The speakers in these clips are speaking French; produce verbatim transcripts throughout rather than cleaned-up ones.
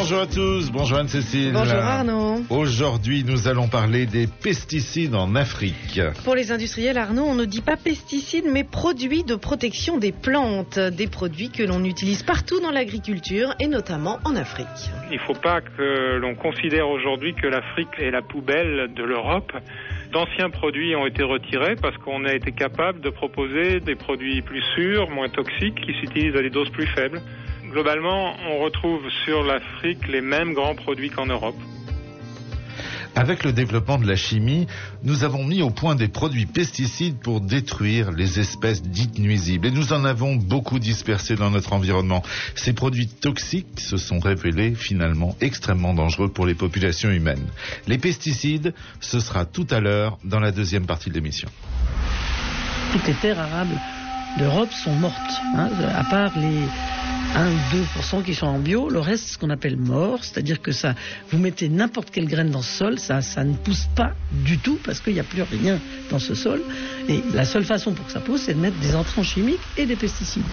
Bonjour à tous, bonjour Anne-Cécile. Bonjour Arnaud. Aujourd'hui, nous allons parler des pesticides en Afrique. Pour les industriels, Arnaud, on ne dit pas pesticides, mais produits de protection des plantes. Des produits que l'on utilise partout dans l'agriculture et notamment en Afrique. Il ne faut pas que l'on considère aujourd'hui que l'Afrique est la poubelle de l'Europe. D'anciens produits ont été retirés parce qu'on a été capable de proposer des produits plus sûrs, moins toxiques, qui s'utilisent à des doses plus faibles. Globalement, on retrouve sur l'Afrique les mêmes grands produits qu'en Europe. Avec le développement de la chimie, nous avons mis au point des produits pesticides pour détruire les espèces dites nuisibles. Et nous en avons beaucoup dispersés dans notre environnement. Ces produits toxiques se sont révélés finalement extrêmement dangereux pour les populations humaines. Les pesticides, ce sera tout à l'heure dans la deuxième partie de l'émission. Toutes les terres arables d'Europe sont mortes, hein, à part les un ou deux pour cent qui sont en bio, le reste, ce qu'on appelle mort, c'est-à-dire que ça, vous mettez n'importe quelle graine dans ce sol, ça, ça ne pousse pas du tout parce qu'il n'y a plus rien dans ce sol. Et la seule façon pour que ça pousse, c'est de mettre des entrants chimiques et des pesticides.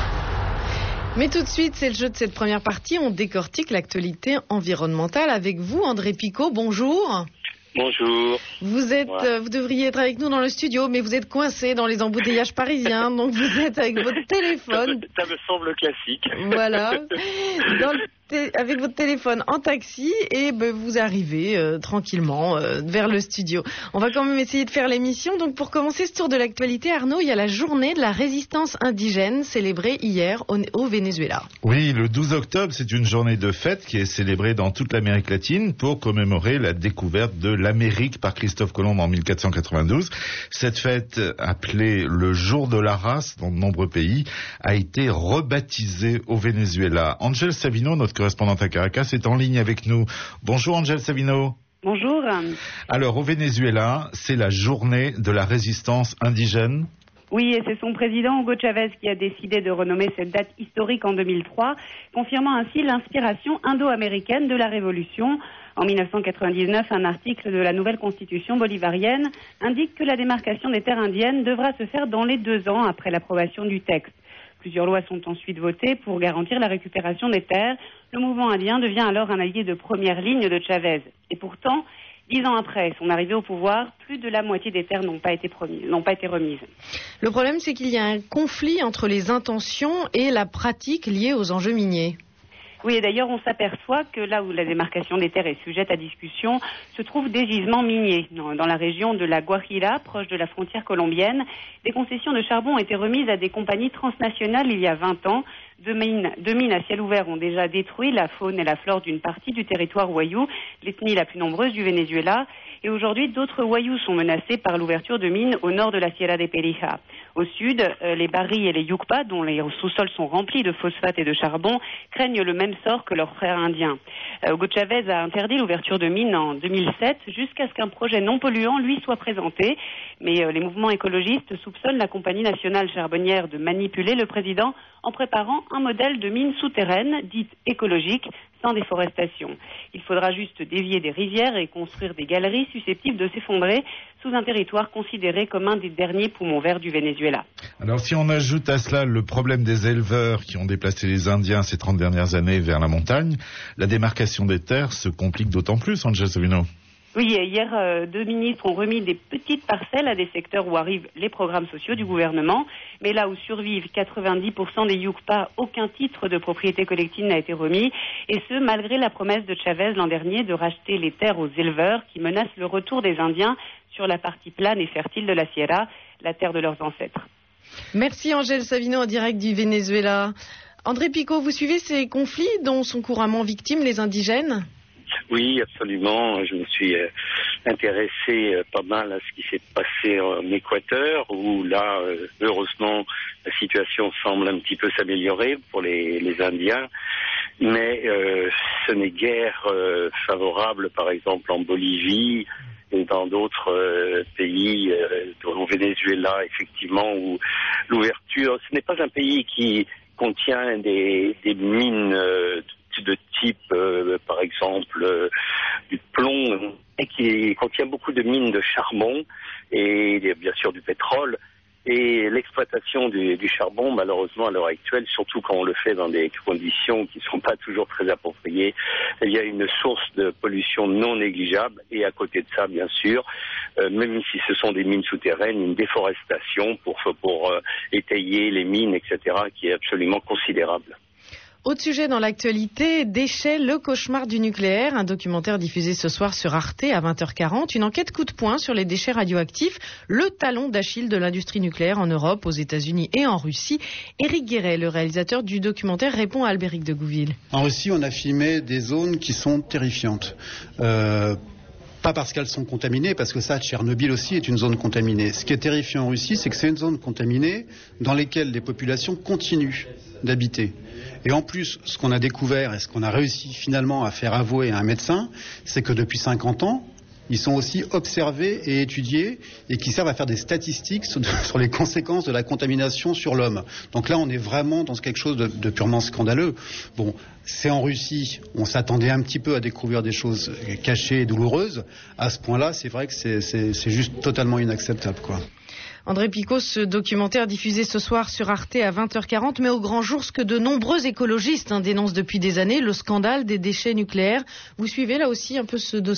Mais tout de suite, c'est le jeu de cette première partie. On décortique l'actualité environnementale avec vous, André Picot. Bonjour. Bonjour. Vous êtes, ouais. euh, vous devriez être avec nous dans le studio, mais vous êtes coincé dans les embouteillages parisiens, donc vous êtes avec votre téléphone. Ça me, ça me semble classique. Voilà. Dans le té- avec votre téléphone en taxi et ben, vous arrivez euh, tranquillement euh, vers le studio. On va quand même essayer de faire l'émission. Donc pour commencer ce tour de l'actualité, Arnaud, il y a la journée de la résistance indigène célébrée hier au, au Venezuela. Oui, le douze octobre, c'est une journée de fête qui est célébrée dans toute l'Amérique latine pour commémorer la découverte de l'Amérique par Christophe Colomb en mille quatre cent quatre-vingt-douze. Cette fête, appelée le jour de la race dans de nombreux pays, a été rebaptisée au Venezuela. Angel Savino, notre correspondante à Caracas, est en ligne avec nous. Bonjour Angel Savino. Bonjour. Alors au Venezuela, c'est la journée de la résistance indigène. Oui, et c'est son président Hugo Chavez qui a décidé de renommer cette date historique en deux mille trois, confirmant ainsi l'inspiration indo-américaine de la Révolution. En mille neuf cent quatre-vingt-dix-neuf, un article de la nouvelle constitution bolivarienne indique que la démarcation des terres indiennes devra se faire dans les deux ans après l'approbation du texte. Plusieurs lois sont ensuite votées pour garantir la récupération des terres. Le mouvement indien devient alors un allié de première ligne de Chavez. Et pourtant, dix ans après son arrivée au pouvoir, plus de la moitié des terres n'ont pas été promises, n'ont pas été remises. Le problème, c'est qu'il y a un conflit entre les intentions et la pratique liée aux enjeux miniers. Oui, et d'ailleurs, on s'aperçoit que là où la démarcation des terres est sujette à discussion, se trouvent des gisements miniers. Dans, dans la région de la Guajira, proche de la frontière colombienne, des concessions de charbon ont été remises à des compagnies transnationales il y a vingt ans. Deux mines, deux mines à ciel ouvert ont déjà détruit la faune et la flore d'une partie du territoire wayuu, l'ethnie la plus nombreuse du Venezuela. Et aujourd'hui, d'autres wayuu sont menacés par l'ouverture de mines au nord de la Sierra de Perija. Au sud, euh, les Bari et les Yucpa, dont les sous-sols sont remplis de phosphate et de charbon, craignent le même sort que leurs frères indiens. Euh, Hugo Chavez a interdit l'ouverture de mines en deux mille sept jusqu'à ce qu'un projet non polluant lui soit présenté. Mais euh, les mouvements écologistes soupçonnent la compagnie nationale charbonnière de manipuler le président en préparant un modèle de mine souterraine, dite écologique, sans déforestation. Il faudra juste dévier des rivières et construire des galeries susceptibles de s'effondrer sous un territoire considéré comme un des derniers poumons verts du Venezuela. Alors si on ajoute à cela le problème des éleveurs qui ont déplacé les Indiens ces trente dernières années vers la montagne, la démarcation des terres se complique d'autant plus, Angel Savino. Oui, hier, euh, deux ministres ont remis des petites parcelles à des secteurs où arrivent les programmes sociaux du gouvernement. Mais là où survivent quatre-vingt-dix pour cent des Yucpa, aucun titre de propriété collective n'a été remis. Et ce, malgré la promesse de Chavez l'an dernier de racheter les terres aux éleveurs qui menacent le retour des Indiens sur la partie plane et fertile de la Sierra, la terre de leurs ancêtres. Merci Angel Savino en direct du Venezuela. André Picot, vous suivez ces conflits dont sont couramment victimes les indigènes ? Oui, absolument. Je me suis euh, intéressé euh, pas mal à ce qui s'est passé en Équateur, où là, euh, heureusement, la situation semble un petit peu s'améliorer pour les, les Indiens. Mais euh, ce n'est guère euh, favorable, par exemple, en Bolivie et dans d'autres euh, pays, euh, au Venezuela, effectivement, où l'ouverture, ce n'est pas un pays qui contient des, des mines euh, de type, euh, par exemple, euh, du plomb, et qui contient beaucoup de mines de charbon et bien sûr du pétrole. Et l'exploitation du, du charbon, malheureusement, à l'heure actuelle, surtout quand on le fait dans des conditions qui ne sont pas toujours très appropriées, il y a une source de pollution non négligeable. Et à côté de ça, bien sûr, euh, même si ce sont des mines souterraines, une déforestation pour, pour euh, étayer les mines, et cetera, qui est absolument considérable. Autre sujet dans l'actualité, déchets, le cauchemar du nucléaire, un documentaire diffusé ce soir sur Arte à vingt heures quarante, une enquête coup de poing sur les déchets radioactifs, le talon d'Achille de l'industrie nucléaire en Europe, aux États-Unis et en Russie. Éric Guéret, le réalisateur du documentaire, répond à Albéric de Gouville. En Russie, on a filmé des zones qui sont terrifiantes. Euh... Pas parce qu'elles sont contaminées, parce que ça, Tchernobyl aussi est une zone contaminée. Ce qui est terrifiant en Russie, c'est que c'est une zone contaminée dans laquelle les populations continuent d'habiter. Et en plus, ce qu'on a découvert et ce qu'on a réussi finalement à faire avouer à un médecin, c'est que depuis cinquante ans, ils sont aussi observés et étudiés et qui servent à faire des statistiques sur, sur les conséquences de la contamination sur l'homme. Donc là, on est vraiment dans quelque chose de, de purement scandaleux. Bon, c'est en Russie, on s'attendait un petit peu à découvrir des choses cachées et douloureuses. À ce point-là, c'est vrai que c'est, c'est, c'est juste totalement inacceptable, quoi. André Picot, ce documentaire diffusé ce soir sur Arte à vingt heures quarante met au grand jour ce que de nombreux écologistes hein, dénoncent depuis des années, le scandale des déchets nucléaires. Vous suivez là aussi un peu ce dossier ?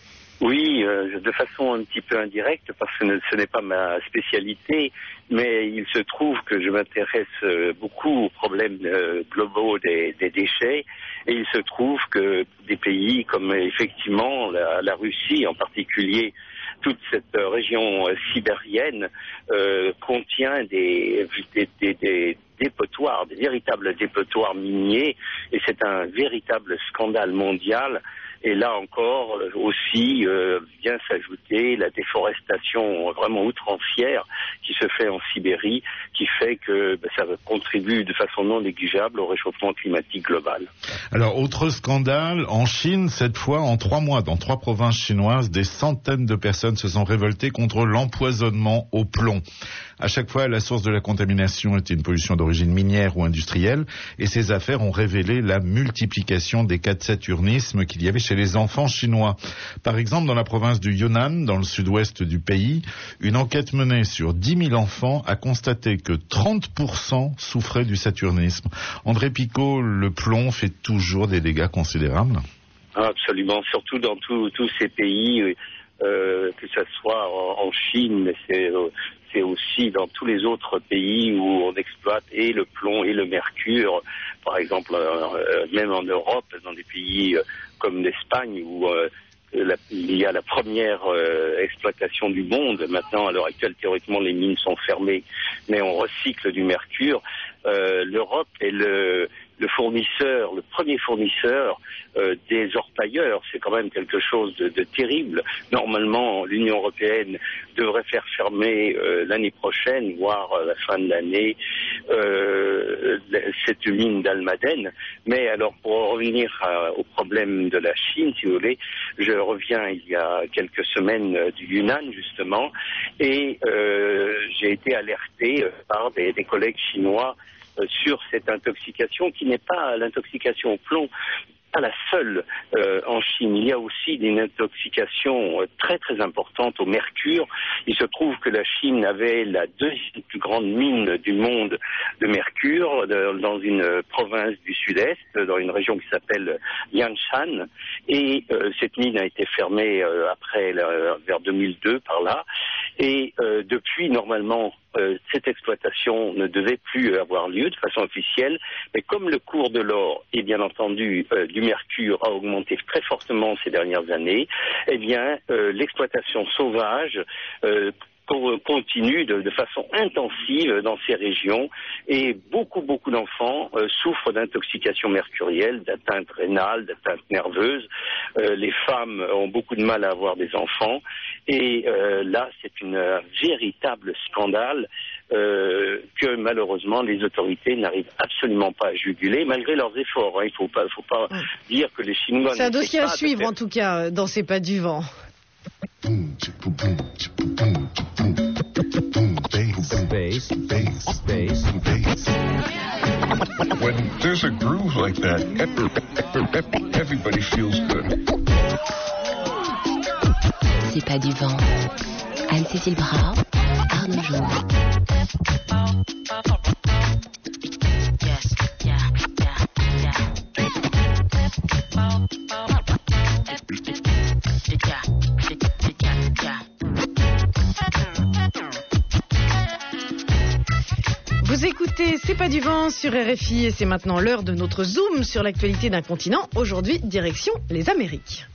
Oui, euh, de façon un petit peu indirecte, parce que ce n'est pas ma spécialité, mais il se trouve que je m'intéresse beaucoup aux problèmes euh, globaux des, des déchets, et il se trouve que des pays comme effectivement la, la Russie en particulier, toute cette région sibérienne euh, contient des, des, des, des dépotoirs, des véritables dépotoirs miniers, et c'est un véritable scandale mondial. Et là encore, aussi, euh, vient s'ajouter la déforestation vraiment outrancière qui se fait en Sibérie, qui fait que ben, ça contribue de façon non négligeable au réchauffement climatique global. Alors, autre scandale, en Chine, cette fois, en trois mois, dans trois provinces chinoises, des centaines de personnes se sont révoltées contre l'empoisonnement au plomb. À chaque fois, la source de la contamination était une pollution d'origine minière ou industrielle, et ces affaires ont révélé la multiplication des cas de saturnisme qu'il y avait chez les enfants chinois. Par exemple, dans la province du Yunnan, dans le sud-ouest du pays, une enquête menée sur dix mille enfants a constaté que trente pour cent souffraient du saturnisme. André Picot, le plomb fait toujours des dégâts considérables ? Absolument, surtout dans tous ces pays, euh, que ce soit en, en Chine, mais c'est... Euh, c'est aussi dans tous les autres pays où on exploite et le plomb et le mercure, par exemple, euh, même en Europe, dans des pays euh, comme l'Espagne où euh, la, il y a la première euh, exploitation du monde. Maintenant, à l'heure actuelle, théoriquement, les mines sont fermées, mais on recycle du mercure. Euh, L'Europe est le, le fournisseur, le premier fournisseur euh, des orpailleurs. C'est quand même quelque chose de, de terrible. Normalement, l'Union européenne devrait faire fermer euh, l'année prochaine, voire euh, la fin de l'année, euh, cette mine d'Almaden. Mais alors, pour revenir à, au problème de la Chine, si vous voulez, je reviens il y a quelques semaines euh, du Yunnan, justement, et euh, j'ai été alerté euh, par des, des collègues chinois euh, sur cette intoxication qui n'est pas l'intoxication au plomb, pas la seule euh, en Chine. Il y a aussi une intoxication euh, très très importante au mercure. Il se trouve que la Chine avait la deuxième plus grande mine du monde de mercure de, dans une province du sud-est, dans une région qui s'appelle Yanshan. Et euh, cette mine a été fermée euh, après la, vers deux mille deux par là. Et euh, depuis, normalement, euh, cette exploitation ne devait plus avoir lieu de façon officielle. Mais comme le cours de l'or et bien entendu euh, du mercure a augmenté très fortement ces dernières années, eh bien, euh, l'exploitation sauvage euh, continue de, de façon intensive dans ces régions et beaucoup, beaucoup d'enfants euh, souffrent d'intoxication mercurielle, d'atteinte rénale, d'atteinte nerveuse. Euh, les femmes ont beaucoup de mal à avoir des enfants et euh, là, c'est une, un véritable scandale euh, que malheureusement les autorités n'arrivent absolument pas à juguler malgré leurs efforts. Hein. Il ne faut pas, faut pas mmh. dire que les Chinois... C'est un dossier à suivre faire... en tout cas dans ces pas du vent. Bass, bass, bass, bass. When there's a groove like that, everybody feels good. C'est pas du vent. Anne-Cécile Bras, Arnaud Jour. Yes, yeah, yeah, yeah. Vous écoutez C'est pas du vent sur R F I et c'est maintenant l'heure de notre zoom sur l'actualité d'un continent. Aujourd'hui, direction les Amériques.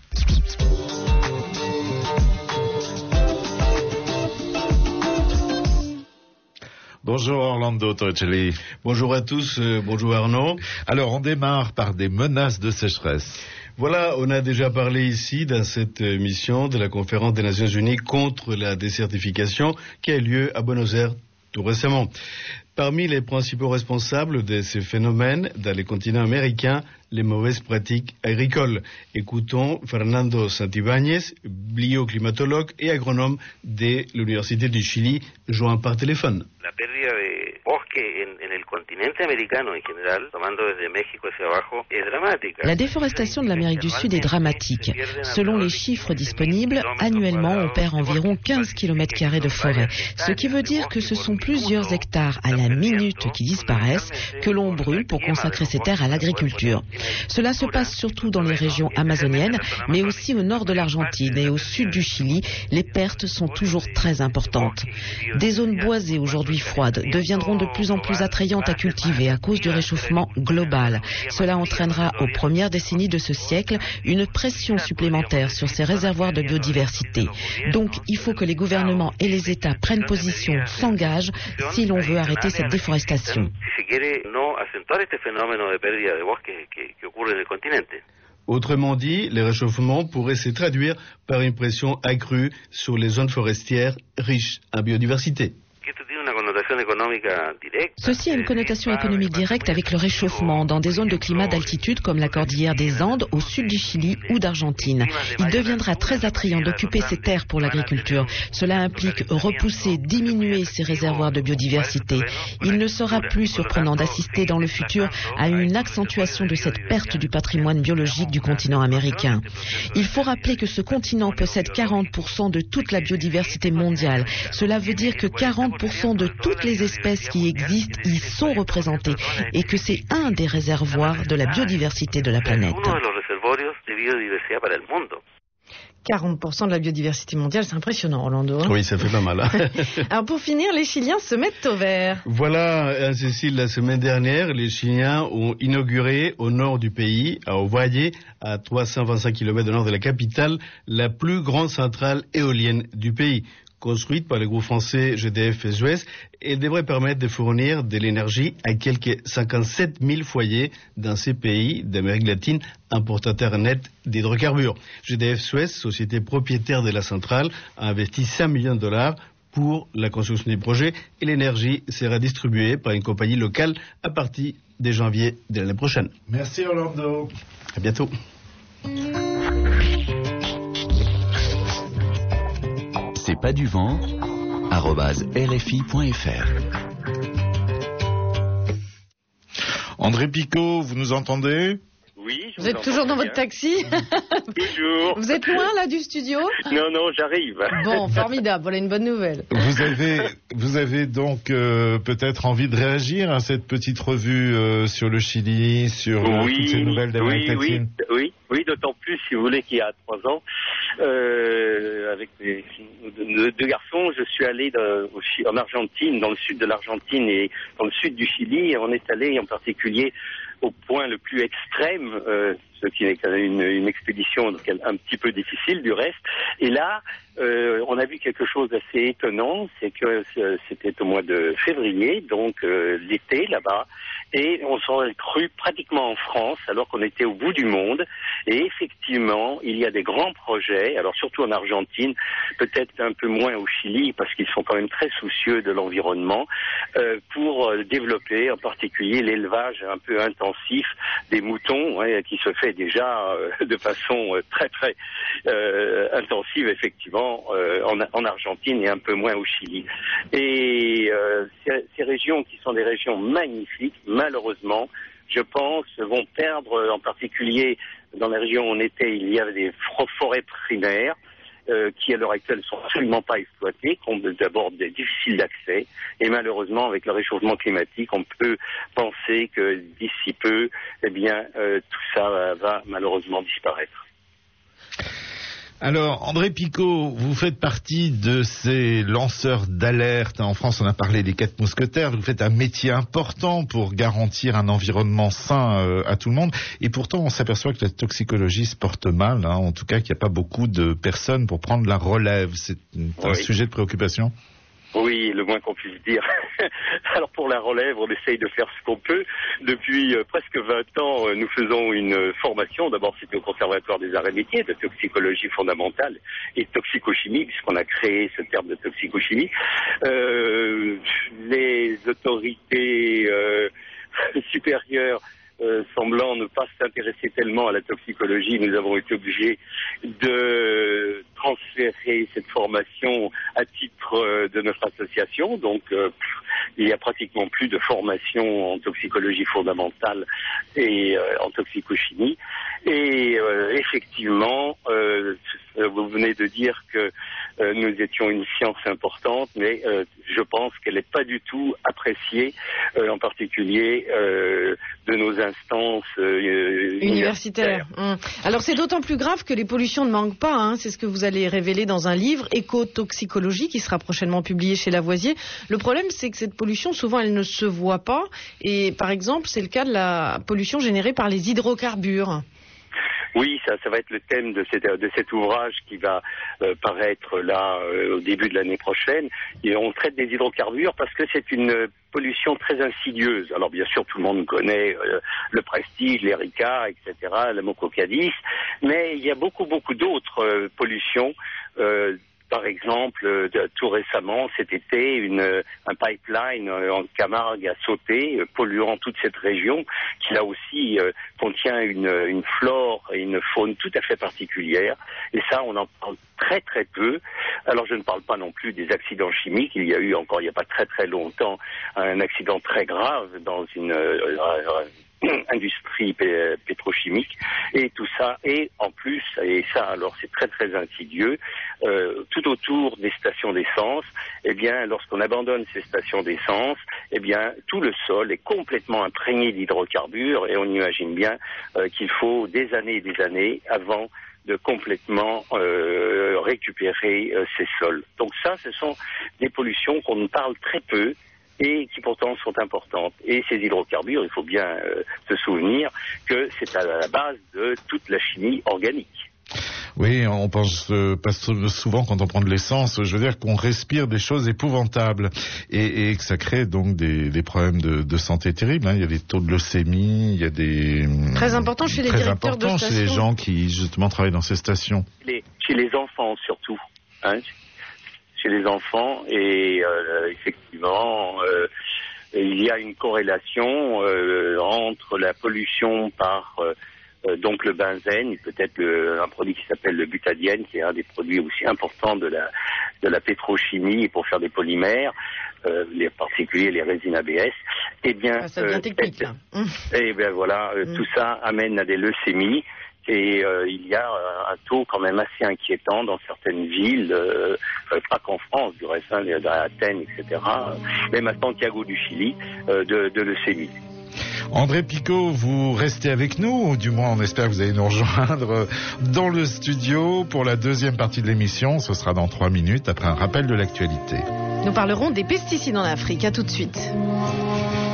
Bonjour Orlando Torricelli. Bonjour à tous, euh, bonjour Arnaud. Alors on démarre par des menaces de sécheresse. Voilà, on a déjà parlé ici dans cette émission de la conférence des Nations Unies contre la désertification qui a eu lieu à Buenos Aires tout récemment. Parmi les principaux responsables de ces phénomènes dans les continents américains, les mauvaises pratiques agricoles. Écoutons Fernando Santibáñez, bioclimatologue et agronome de l'Université du Chili, joint par téléphone. La pérdida de bosque en, en el continente americano en general, tomando desde México hacia abajo, es dramática. La déforestation de l'Amérique du Sud est dramatique. Selon les chiffres disponibles, annuellement on perd environ quinze kilomètres carrés de forêt, ce qui veut dire que ce sont plusieurs hectares à la minute qui disparaissent, que l'on brûle pour consacrer ces terres à l'agriculture. Cela se passe surtout dans les régions amazoniennes, mais aussi au nord de l'Argentine et au sud du Chili, les pertes sont toujours très importantes. Des zones boisées aujourd'hui froides deviendront de plus en plus attrayantes à cultiver à cause du réchauffement global. Cela entraînera aux premières décennies de ce siècle une pression supplémentaire sur ces réservoirs de biodiversité. Donc il faut que les gouvernements et les États prennent position, s'engagent si l'on veut arrêter cette déforestation. Autrement dit, les réchauffements pourraient se traduire par une pression accrue sur les zones forestières riches en biodiversité. Ceci a une connotation économique directe avec le réchauffement dans des zones de climat d'altitude comme la cordillère des Andes au sud du Chili ou d'Argentine. Il deviendra très attrayant d'occuper ces terres pour l'agriculture. Cela implique repousser, diminuer ces réservoirs de biodiversité. Il ne sera plus surprenant d'assister dans le futur à une accentuation de cette perte du patrimoine biologique du continent américain. Il faut rappeler que ce continent possède quarante pour cent de toute la biodiversité mondiale. Cela veut dire que quarante pour cent de toutes les espèces qui existent y sont représentées et que c'est un des réservoirs de la biodiversité de la planète. quarante pour cent de la biodiversité mondiale, c'est impressionnant, Orlando. Hein. Oui, ça fait pas mal. Hein. Alors pour finir, les Chiliens se mettent au vert. Voilà, Cécile, la semaine dernière, les Chiliens ont inauguré au nord du pays, à Ovalle, à trois cent vingt-cinq kilomètres au nord de la capitale, la plus grande centrale éolienne du pays. Construite par le groupe français G D F Suez, elle devrait permettre de fournir de l'énergie à quelques cinquante-sept mille foyers dans ces pays d'Amérique latine importateurs nets d'hydrocarbures. G D F Suez, société propriétaire de la centrale, a investi cinq millions de dollars pour la construction du projet et l'énergie sera distribuée par une compagnie locale à partir de janvier de l'année prochaine. Merci Orlando. À bientôt. C'est pas du vent, arobase R F I point F R. André Picot, vous nous entendez ? Oui, je vous, vous êtes toujours dans bien. Votre taxi ? Toujours. Vous êtes loin là du studio ? Non, non, j'arrive. Bon, formidable, voilà une bonne nouvelle. Vous avez, vous avez donc euh, peut-être envie de réagir à cette petite revue euh, sur le Chili, sur euh, oui, toutes ces nouvelles d'Amérique oui, latine. Oui, oui, oui, d'autant plus, si vous voulez, qu'il y a trois ans, euh, avec mes deux, deux garçons, je suis allé de, au, en Argentine, dans le sud de l'Argentine et dans le sud du Chili, et on est allé en particulier au point le plus extrême, euh, ce qui est quand même une, une expédition un petit peu difficile du reste. Et là, euh, on a vu quelque chose d'assez étonnant, c'est que c'était au mois de février, donc euh, l'été là-bas, et on s'en est cru pratiquement en France, alors qu'on était au bout du monde. Et effectivement, il y a des grands projets, alors surtout en Argentine, peut-être un peu moins au Chili, parce qu'ils sont quand même très soucieux de l'environnement, euh, pour développer en particulier l'élevage un peu intensif des moutons, ouais, qui se fait déjà euh, de façon euh, très très euh, intensive, effectivement, euh, en, en Argentine et un peu moins au Chili. Et euh, ces, ces régions qui sont des régions magnifiques, malheureusement, je pense, vont perdre, en particulier dans la région où on était, il y avait des forêts primaires. euh, qui à l'heure actuelle sont absolument pas exploitées, qui ont d'abord des difficiles d'accès, et malheureusement avec le réchauffement climatique, on peut penser que d'ici peu, eh bien, euh, tout ça va, va malheureusement disparaître. Alors, André Picot, vous faites partie de ces lanceurs d'alerte. En France, on a parlé des quatre mousquetaires. Vous faites un métier important pour garantir un environnement sain euh, à tout le monde. Et pourtant, on s'aperçoit que la toxicologie se porte mal. Hein. En tout cas, qu'il n'y a pas beaucoup de personnes pour prendre la relève. C'est un oui. sujet de préoccupation. Oui, le moins qu'on puisse dire. Alors pour la relève, on essaye de faire ce qu'on peut. Depuis euh, presque vingt ans, euh, nous faisons une formation. D'abord, c'était au Conservatoire des arts et métiers de toxicologie fondamentale et toxicochimie, puisqu'on a créé ce terme de toxicochimie. Euh, les autorités euh, supérieures Euh, semblant ne pas s'intéresser tellement à la toxicologie, nous avons été obligés de transférer cette formation à titre euh, de notre association. Donc, euh, il y a pratiquement plus de formation en toxicologie fondamentale et euh, en toxicochimie. Et euh, effectivement, euh, vous venez de dire que euh, nous étions une science importante, mais euh, je pense qu'elle n'est pas du tout appréciée, euh, en particulier euh, de nos instances euh, universitaires. universitaires. Hum. Alors c'est d'autant plus grave que les pollutions ne manquent pas. Hein. C'est ce que vous allez révéler dans un livre, Écotoxicologie, qui sera prochainement publié chez Lavoisier. Le problème, c'est que cette pollution, souvent, elle ne se voit pas. Et par exemple, c'est le cas de la pollution générée par les hydrocarbures. Oui, ça, ça va être le thème de, cette, de cet ouvrage qui va euh, paraître là euh, au début de l'année prochaine. Et on traite des hydrocarbures parce que c'est une pollution très insidieuse. Alors bien sûr, tout le monde connaît euh, le Prestige, l'Erika, et cetera, la Mococadis, mais il y a beaucoup, beaucoup d'autres euh, pollutions. Euh, Par exemple, euh, tout récemment, cet été, une, un pipeline euh, en Camargue a sauté, euh, polluant toute cette région, qui là aussi euh, contient une, une flore et une faune tout à fait particulière. Et ça, on en parle très très peu. Alors je ne parle pas non plus des accidents chimiques. Il y a eu encore il n'y a pas très très longtemps un accident très grave dans une euh, euh, industrie pé- pétrochimique, et tout ça, et en plus, et ça alors c'est très très insidieux, euh, tout autour des stations d'essence, eh bien lorsqu'on abandonne ces stations d'essence, eh bien tout le sol est complètement imprégné d'hydrocarbures, et on imagine bien euh, qu'il faut des années et des années avant de complètement euh, récupérer euh, ces sols. Donc ça, ce sont des pollutions qu'on nous parle très peu, et qui pourtant sont importantes. Et ces hydrocarbures, il faut bien euh, se souvenir que c'est à la base de toute la chimie organique. Oui, on pense euh, pas souvent quand on prend de l'essence, je veux dire qu'on respire des choses épouvantables et, et que ça crée donc des, des problèmes de, de santé terribles. Hein. Il y a des taux de leucémie, il y a des... Très important chez les très directeurs de important stations. chez les gens qui justement travaillent dans ces stations. Les, chez les enfants surtout, hein, chez les enfants, et euh, effectivement, euh, il y a une corrélation euh, entre la pollution par euh, euh, donc le benzène, peut-être le, un produit qui s'appelle le butadiène, qui est un des produits aussi importants de la de la pétrochimie et pour faire des polymères, euh, les en particulier les résines A B S. Eh bien, ah, ça devient euh, technique, là. Et bien voilà, euh, mm. tout ça amène à des leucémies. Et euh, il y a euh, un taux quand même assez inquiétant dans certaines villes, euh, euh, pas qu'en France, du reste, hein, à Athènes, et cetera, même à Santiago du Chili, euh, de, de leucémie. André Picot, vous restez avec nous, ou du moins on espère que vous allez nous rejoindre dans le studio pour la deuxième partie de l'émission. Ce sera dans trois minutes après un rappel de l'actualité. Nous parlerons des pesticides en Afrique. À tout de suite.